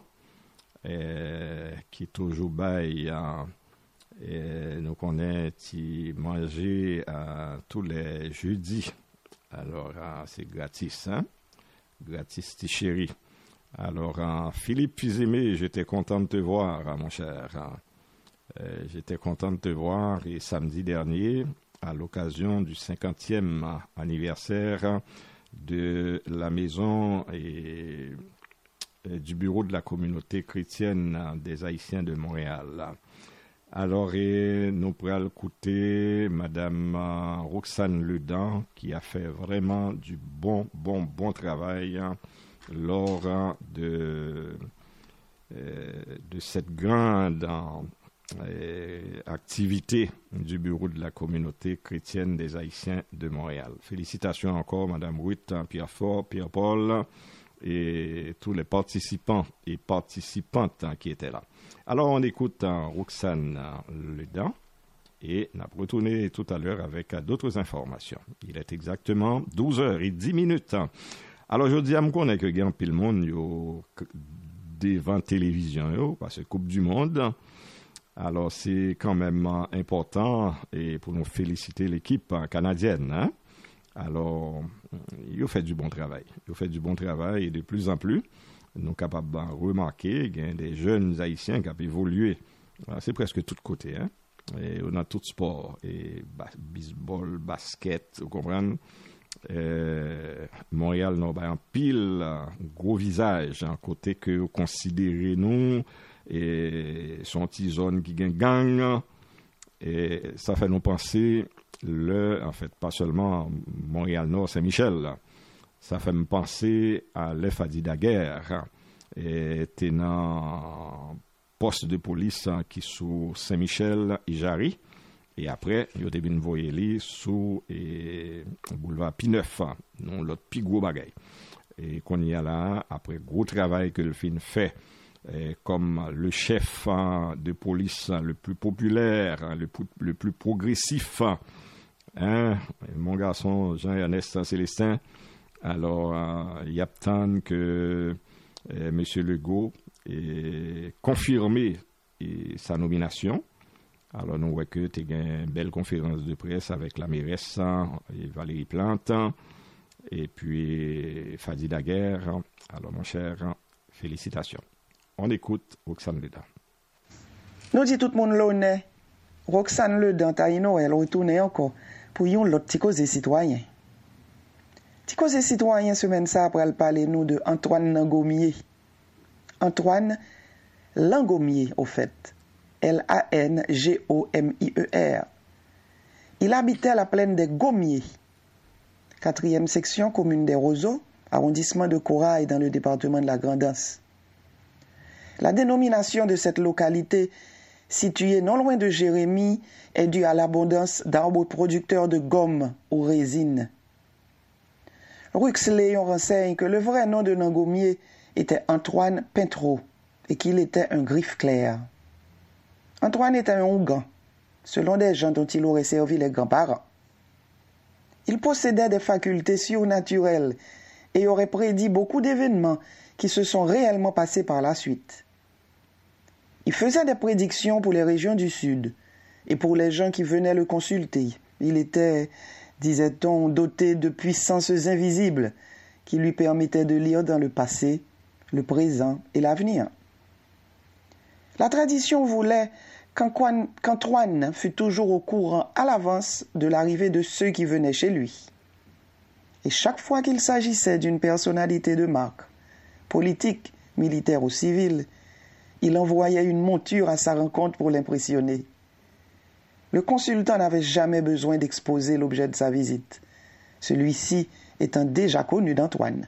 qui toujours baille. Nous connaissons manger tous les jeudis. Alors, c'est gratis, hein? Gratis, ti chéri. Alors, Philippe Fils-Aimé, j'étais content de te voir, mon cher. J'étais content de te voir et samedi dernier, à l'occasion du 50e anniversaire de la maison et du bureau de la communauté chrétienne des Haïtiens de Montréal. Alors, nous pourrons écouter Madame Roxane Ledan, qui a fait vraiment du bon travail lors de cette grande activité du bureau de la communauté chrétienne des Haïtiens de Montréal. Félicitations encore, Madame Ruth, Pierre-Fort, Pierre-Paul et tous les participants et participantes qui étaient là. Alors, on écoute Roxane Ledan et on a retourné tout à l'heure avec d'autres informations. Il est exactement 12h10. Alors, je dis à me connaître que il y a un pile monde devant la télévision, parce que Coupe du Monde. Alors, c'est quand même important et pour nous féliciter l'équipe canadienne. Hein? Alors, ils ont fait du bon travail. Et de plus en plus, nous sommes capables de remarquer qu'il y a des jeunes Haïtiens qui ont évolué. C'est presque tout côté. Hein? Et on a tout sport. Et baseball, basket, vous comprenez? Montréal, nous avons un pile, gros visage, un côté que vous considérez nous, et son petit zone qui gang. Et ça fait nous penser, en fait, pas seulement Montréal-Nord, Saint-Michel, ça fait me penser à l'Efadi Daguerre, et tenant poste de police qui sous Saint-Michel et Jarry, et après, il y a des bien voyés sous boulevard P9, non l'autre plus gros bagaille. Et qu'on y a là, après gros travail que le film fait, comme le chef de police le plus populaire, le plus progressif, hein, mon garçon Jean-Ernest Célestin. Alors, il y a tant que M. Legault ait confirmé sa nomination. Alors, nous voyons que tu as une belle conférence de presse avec la mairesse Valérie Plante et puis Fadi Daguerre. Alors, mon cher, félicitations. On écoute Roxane Ledan. Nous dit tout le monde l'honneur. Roxane Ledan, Taïno, elle retourne encore pour yon l'autre petit cause citoyen. Petit cause citoyen, semaine ça, après elle parler nous de Antoine Langomier. Antoine Langomier, au fait. Langomier. Il habitait la plaine des Gommiers, 4e section, commune des Roseaux, arrondissement de Corail dans le département de la Grand'Anse. La dénomination de cette localité, située non loin de Jérémie, est due à l'abondance d'arbres producteurs de gomme ou résine. Ruxléon renseigne que le vrai nom de Langomier était Antoine Pintreau et qu'il était un griffe clair. Antoine était un Ougan, selon des gens dont il aurait servi les grands-parents. Il possédait des facultés surnaturelles et aurait prédit beaucoup d'événements qui se sont réellement passés par la suite. Il faisait des prédictions pour les régions du Sud et pour les gens qui venaient le consulter. Il était, disait-on, doté de puissances invisibles qui lui permettaient de lire dans le passé, le présent et l'avenir. La tradition voulait qu'Antoine fût toujours au courant à l'avance de l'arrivée de ceux qui venaient chez lui. Et chaque fois qu'il s'agissait d'une personnalité de marque, politique, militaire ou civile, il envoyait une monture à sa rencontre pour l'impressionner. Le consultant n'avait jamais besoin d'exposer l'objet de sa visite, celui-ci étant déjà connu d'Antoine.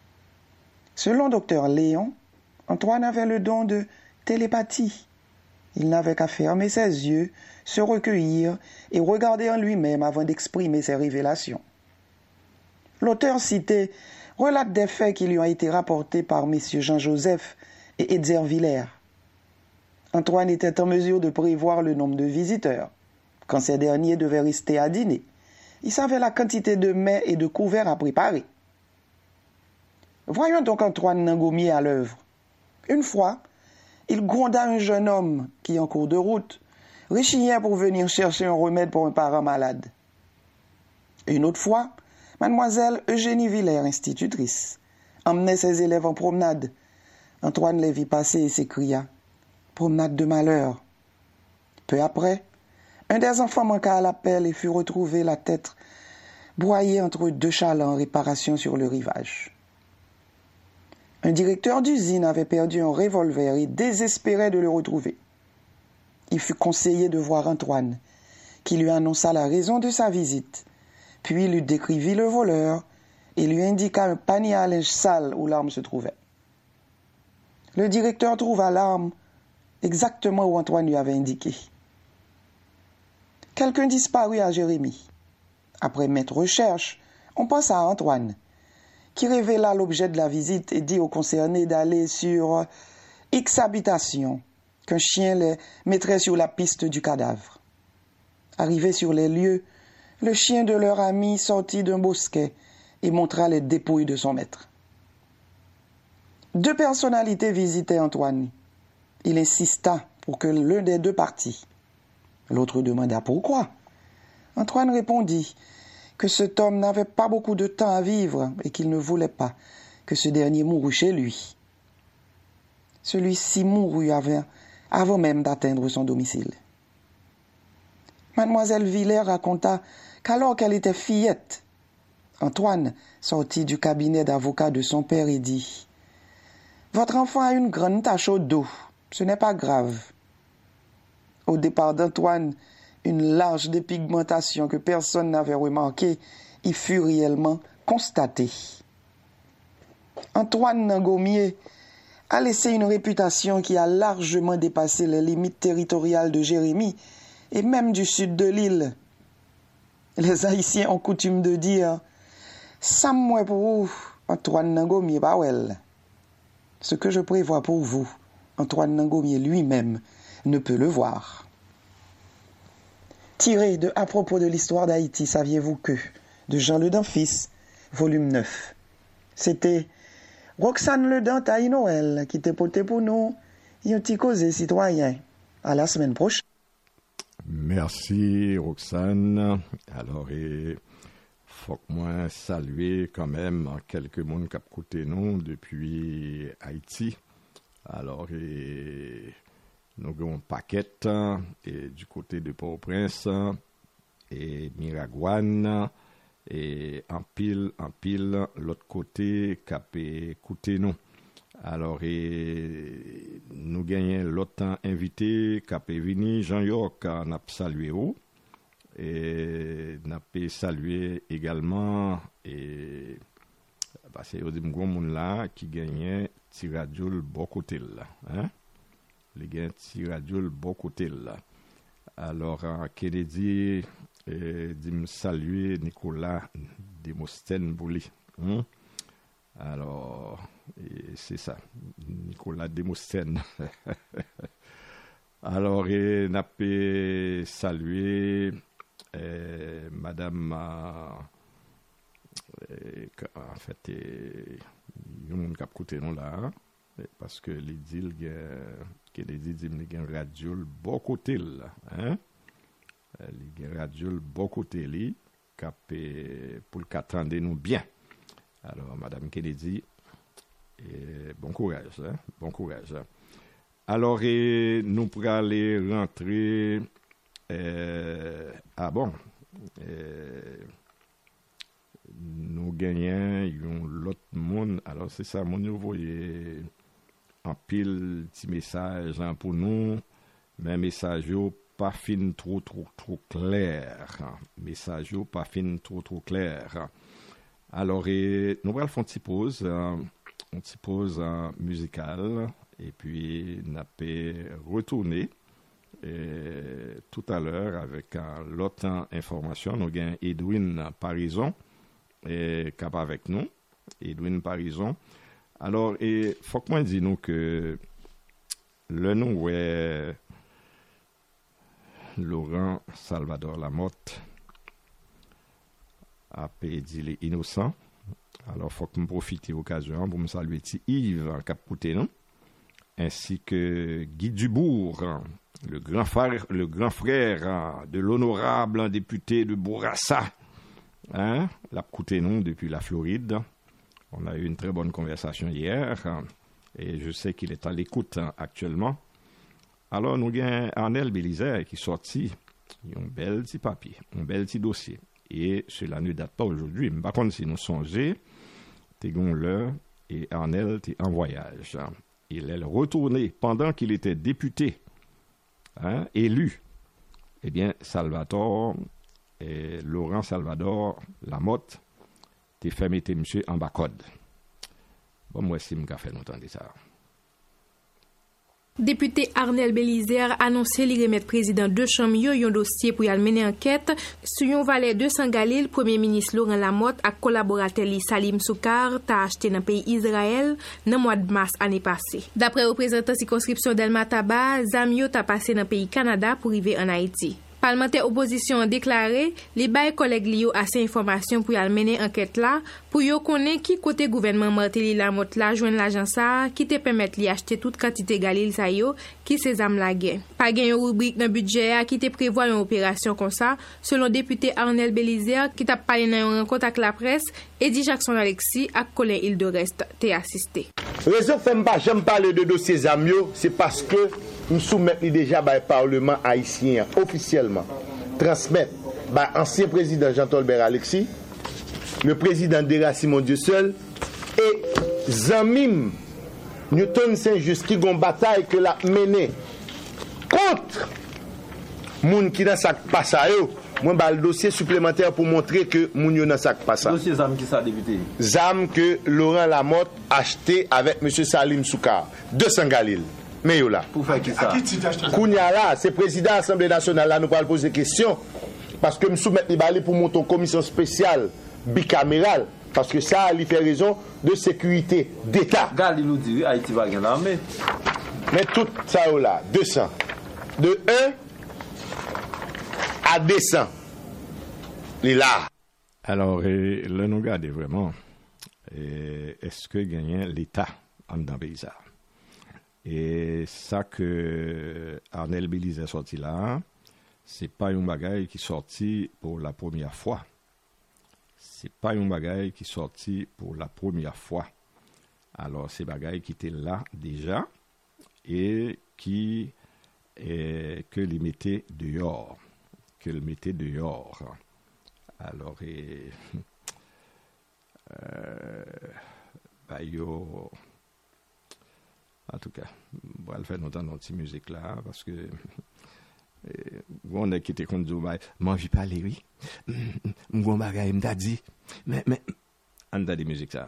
Selon Dr Léon, Antoine avait le don de télépathie. Il n'avait qu'à fermer ses yeux, se recueillir et regarder en lui-même avant d'exprimer ses révélations. L'auteur cité relate des faits qui lui ont été rapportés par messieurs Jean-Joseph et Edzer Villers. Antoine était en mesure de prévoir le nombre de visiteurs, quand ces derniers devaient rester à dîner. Il savait la quantité de mets et de couverts à préparer. Voyons donc Antoine Nangomier à l'œuvre. Une fois, il gronda un jeune homme qui, en cours de route, rechignait pour venir chercher un remède pour un parent malade. Une autre fois, mademoiselle Eugénie Villers, institutrice, emmenait ses élèves en promenade. Antoine les vit passer et s'écria « Promenade de malheur ». Peu après, un des enfants manqua à l'appel et fut retrouvé la tête broyée entre deux chalands en réparation sur le rivage. Un directeur d'usine avait perdu un revolver et désespérait de le retrouver. Il fut conseillé de voir Antoine, qui lui annonça la raison de sa visite, puis lui décrivit le voleur et lui indiqua un panier à linge sale où l'arme se trouvait. Le directeur trouva l'arme exactement où Antoine lui avait indiqué. Quelqu'un disparut à Jérémie. Après maintes recherches, on pensa à Antoine, qui révéla l'objet de la visite et dit aux concernés d'aller sur X habitation, qu'un chien les mettrait sur la piste du cadavre. Arrivé sur les lieux, le chien de leur ami sortit d'un bosquet et montra les dépouilles de son maître. Deux personnalités visitaient Antoine. Il insista pour que l'un des deux partît. L'autre demanda pourquoi. Antoine répondit que cet homme n'avait pas beaucoup de temps à vivre et qu'il ne voulait pas que ce dernier mourût chez lui. Celui-ci mourut avant même d'atteindre son domicile. Mademoiselle Villers raconta qu'alors qu'elle était fillette, Antoine sortit du cabinet d'avocat de son père et dit « Votre enfant a une grande tache au dos, ce n'est pas grave. » Au départ d'Antoine, une large dépigmentation que personne n'avait remarquée y fut réellement constatée. Antoine Nangomier a laissé une réputation qui a largement dépassé les limites territoriales de Jérémie et même du sud de l'île. Les Haïtiens ont coutume de dire « Sam mouais pour vous, Antoine Nangomier Bawel ». Ce que je prévois pour vous, Antoine Nangomier lui-même ne peut le voir. Tiré de À propos de l'histoire d'Haïti, saviez-vous que de Jean Ledant fils, volume 9. C'était Roxane Ledant Taï Noël qui t'est porté pour nous, un petit causé citoyen. À la semaine prochaine. Merci Roxane. Alors, faut que moi saluer quand même quelques monde qui a écouté nous depuis Haïti. Alors, nous avons un paquet et du côté de Port-au-Prince et Miragouane et en pile l'autre côté qui a écouté nous. Alors nous gagnons l'autre invité qui a venu Jean-York, on a salué où et on a salué également et c'est au gros monde là qui gagnait Tiradjoul Bokotel hein. Les gens qui radio beaucoup là. Alors, Kennedy dit me saluer Nicolas Demostène Bouli. Alors, c'est ça, Nicolas Demostène. Alors, n'a pas saluer Madame. En fait, il y a un monde qui a écouté nous là. Parce que les deals que les deals radio beaucoup tel hein les radio beaucoup tel pour le qu'attendez nous bien. Alors madame Kennedy bon courage hein? Bon courage. Alors nous pour aller rentrer nous gagnons l'autre monde. Alors c'est ça mon nouveau en pile petit message hein, pour nous, mais message yo pas fin trop clair. Message yo pas fin trop clair. Alors nous allons faire une petite pause musicale et puis n'a pas retourner Et tout à l'heure, avec l'autre information, nous avons Edwin Parison qui est avec nous. Edwin Parison. Alors, il faut que moi dise nous que le nom est Laurent Salvador Lamotte a dit les innocents. Alors, il faut que je profite de l'occasion pour me saluer Yves Capouté, ainsi que Guy Dubourg, le grand frère de l'honorable député de Bourassa, l'a écouté nous depuis la Floride. On a eu une très bonne conversation hier et je sais qu'il est à l'écoute actuellement. Alors, nous avons Arnel Bélizer qui est sorti un bel petit papier, un bel petit dossier. Et cela ne date pas aujourd'hui. Par contre, si nous songeons, Tégon-le et Arnel était en voyage. Il est retourné pendant qu'il était député, élu. Eh bien, Laurent Salvador Lamotte, t'es fait mettre monsieur en bas code. Bon, moi, si je fait longtemps de ça. Député Arnel Bélizer annoncé li remettre président de chambre yon dossier pour y mener enquête sur yon valet de Saint-Galil, premier ministre Laurent Lamotte ak collaborateur li Salim Soukar t'a acheté dans pays Israël dans mois de mars année passée. D'après représentant circonscription Delma Taba, Zamio t'a passé dans pays Canada pour arriver en Haïti. Parlementaire opposition a déclaré les bail collègues li yo assez information pour y mener enquête là pour yo connaît qui côté gouvernement Martelly Lamotte la joindre l'agence qui te permettre li acheter toute quantité galil sa yo qui ses âmes la guerre. Pas gen yon rubrique dans budget qui te prévoit une opération comme ça selon député Arnel Bélizer qui t'a parlé dans une rencontre avec la presse et dit Jackson Alexis ak Colin Hildorest t'es assisté. Raison fait pas j'aime parler de dossier Zamio, c'est parce que nous soumettons déjà au Parlement haïtien officiellement, transmettre par ancien président Jean-Tolbert Alexis, le président Dera Simon Dieu seul, et Zamim Newton Saint-Just qui a une bataille que l'a menée contre moun qui dans sac passe à eux. Moi le dossier supplémentaire pour montrer que moun yo dans sac passe. Dossier Zam qui ça député. Zam que Laurent Lamotte acheté avec monsieur Salim Soukar de Saint-Galil. Mais yo là. Pour faire qui ça? Kounia là, c'est président de l'Assemblée nationale là nous pas poser question parce que me soumettre li balé pour monter une commission spéciale bicamérale parce que ça lui fait raison de sécurité d'État. Gali nous dit Haïti va gagner l'armée. Mais tout ça là, 200 de 1 à 200. Les là. Alors là nous regardons vraiment est-ce que gagne l'État en dans pays ça? Et ça que Arnel Bélizer sorti là, c'est pas un bagaille qui sorti pour la première fois. C'est pas un bagaille qui sorti pour la première fois. Alors c'est bagaille qui était là déjà et qui que les mettait dehors, Alors yo en tout cas, on va le faire dans notre musique là, parce que on a quitté contre Dubaï. Moi, je parle, oui. Mon bagage, il m'a dit. Mais, on a des musiques ça.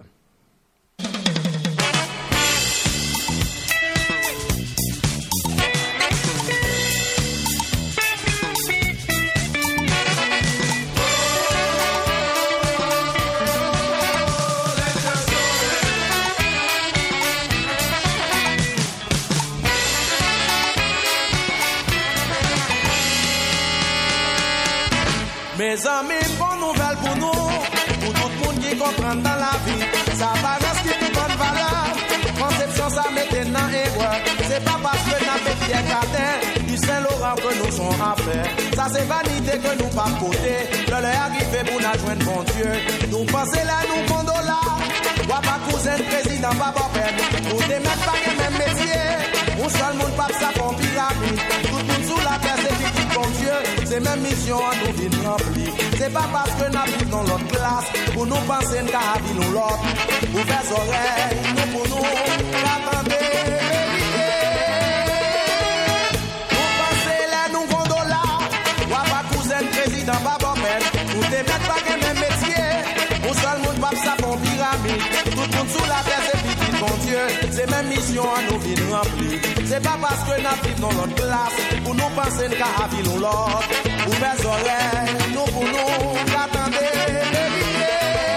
Mes amis, bonne nouvelle pour nous, pour tout le monde qui comprend dans la vie. Ça balance qui nous donne valeur, conception ça mette dans erreur. C'est pas parce que n'a fait Pierre Cardin, du Saint-Laurent que nous sommes à faire. Ça c'est vanité que nous pas côté, le leur arrivé pour nous joindre bon Dieu. Nous pensons là, nous condons là, ou pas cousin président, pas bon père. Nous ne mettons pas le même métier, on seul monde pas ça pour pyramide. Tout le monde sous la terre c'est petit bon Dieu. C'est même mission à nous vite remplir. C'est pas parce que nous vivons dans l'autre classe pour nous penser qu'à vie nous l'autre. Vous faites oreilles, nous pour nous, attendez, vérité. Vous pensez là, nous vendons là. Ou pas cousin, président, pas bon père. Vous ne mettez pas le même métier. Au seul monde, pas ça bon pyramide. Tout le monde sous la terre, c'est petit bon Dieu. c'est même mission à nous venir remplir. C'est pas parce que nous vivons dans notre place, pour nous penser qu'à vivre l'autre. Ouvrez oreilles, nous pour nous, attendez, vérité.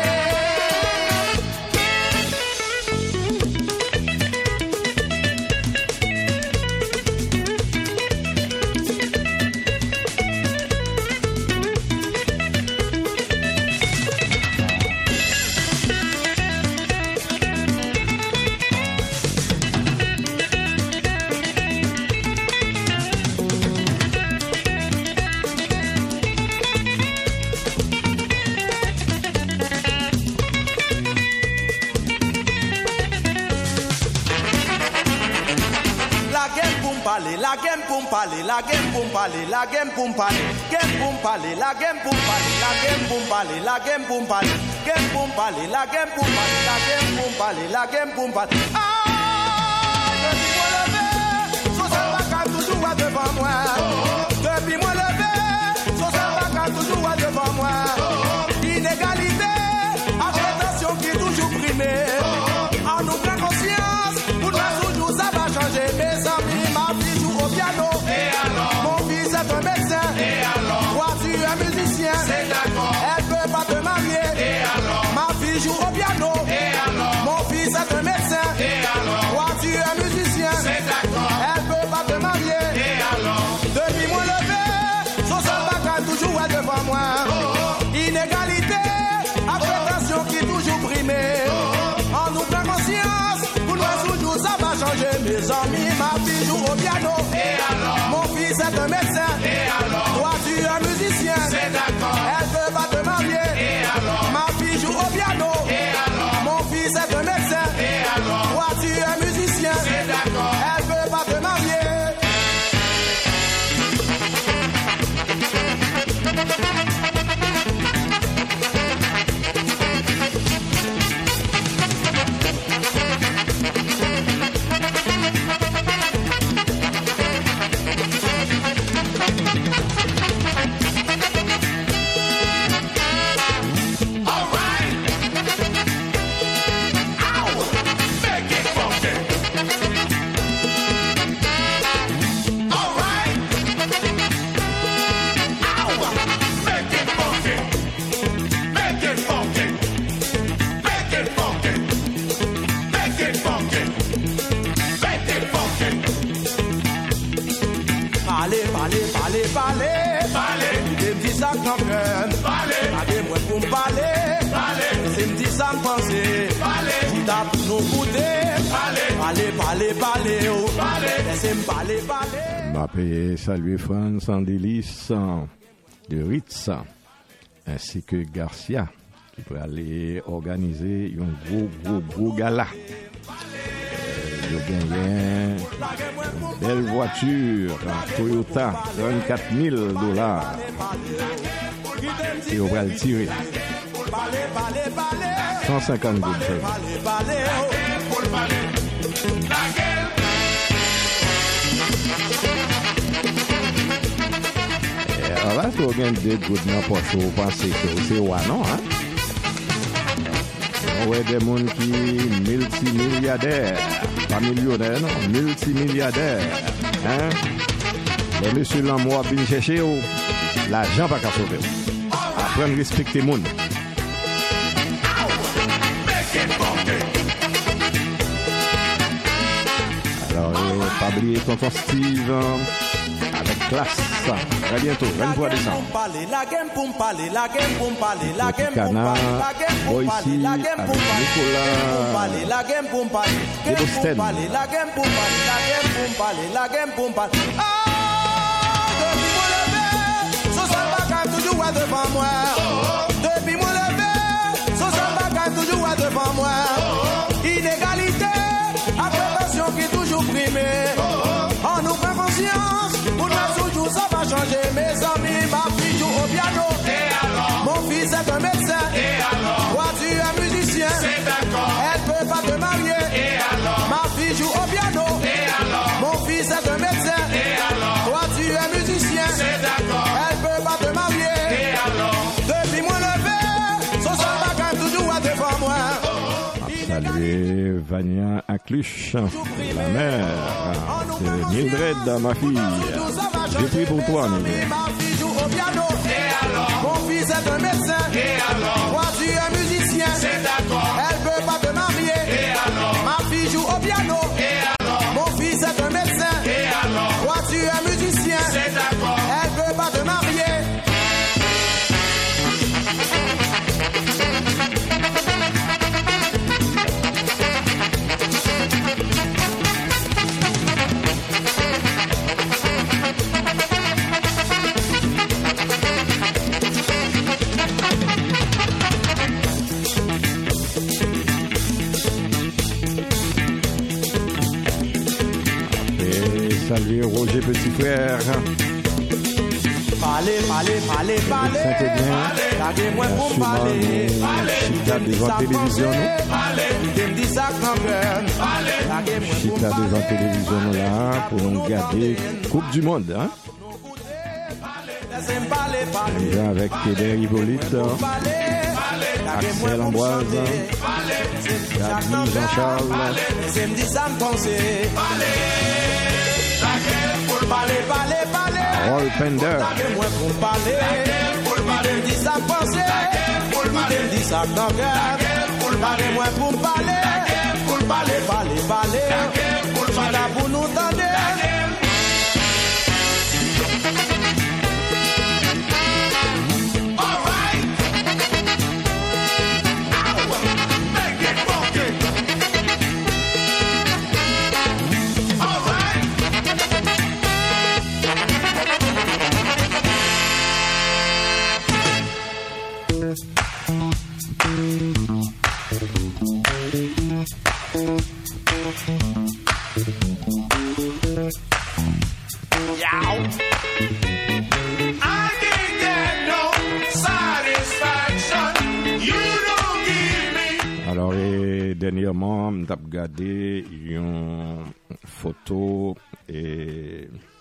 La game pour parler, la game pour parler, la game pour parler, game pour parler, la game pour parler, la game pour parler, la game pour parler, game pour parler, la game pour parler, la game pour parler, la game pour parler. Ah, depuis moi levé, son sac toujours devant moi. Depuis moi levé, son sac toujours devant moi. Inégalité, agitation qui toujours primée. En nous prend conscience, pour nous toujours ça va changer. Mes amis, ma vie joue au piano. Et alors, mon fils est un médecin. Et alors, toi tu es musicien. C'est d'accord. Elle peut pas te marier. Et alors, ma fille joue au piano. Et alors, mon fils est un médecin. Et alors, toi tu es musicien. C'est d'accord. Elle peut pas te marier. Et alors, depuis moi levé, son seul bagage toujours est devant moi. Inégalité, affectation qui toujours primée. En nous prend conscience, pour nous toujours ça va changer. Mes amis, ma fille joue au piano. Et alors, mon fils est un médecin. Et alors, toi tu es un musicien. C'est d'accord. Elle veut pas te marier. Et alors, ma fille joue au piano. Et alors, mon fils est un médecin. Et alors, toi tu es un musicien. C'est d'accord. Elle veut pas te marier. m'a payé saluer France Andélis de Ritz ainsi que Garcia qui peut aller organiser un gros gala. Je gagne une belle voiture Toyota $34,000 et on va le tirer 150 gouttes. Alors là, si vous avez des gouttes dans la poche, vous pensez que c'est ouais, non? Hein? On voit des gens qui sont multimilliardaires, pas millionnaires, non, multimilliardaires. Hein? Les messieurs Lamour viennent chercher l'argent pas qu'à sauver. Apprendre à respecter les gens. Alors, pas oublier tonton Steve avec classe. Très bientôt, 23 décembre. Cana, Boissy, avec Nicolas Debosten. Devant moi, depuis mon levé, son seul bagage toujours devant moi. Inégalité, affectation qui toujours primée. On nous prend conscience, pour nous toujours ça va changer. Mes amis, ma fille joue au piano. Et alors, mon fils est un médecin. Et alors, toi tu es musicien. C'est d'accord. Elle peut pas te marier. Et alors, ma fille joue au piano. Et alors, mon fils est un médecin. Et alors, toi tu es musicien. C'est d'accord. Elle peut pas te marier. Depuis moi levé, son seul bagage toujours devant moi. Salut Vania à Macluche, la mère, c'est Mildred, ma fille. J'ai pris pour toi, Mildred. Ma fille joue au piano. Et alors? Mon fils est un médecin. Et alors? Toi, tu es musicien. C'est d'accord. Elle veut pas te marier. Et alors? Ma fille joue au piano. Et alors? Mon fils est un médecin. Et alors? Toi, tu es musicien. C'est d'accord. Elle veut pas te marier. Salut Roger Petit Frère. Parlez. Lâchez-moi pour parler. Chita devant télévision. Chita devant télévision là pour nous garder Coupe du Monde. Hein? Déjà avec Kéder Hippolyte, Axel Amboise, Gadi Jean-Charles. Harold Pender. Alors, dernièrement, j'ai regardé une photo et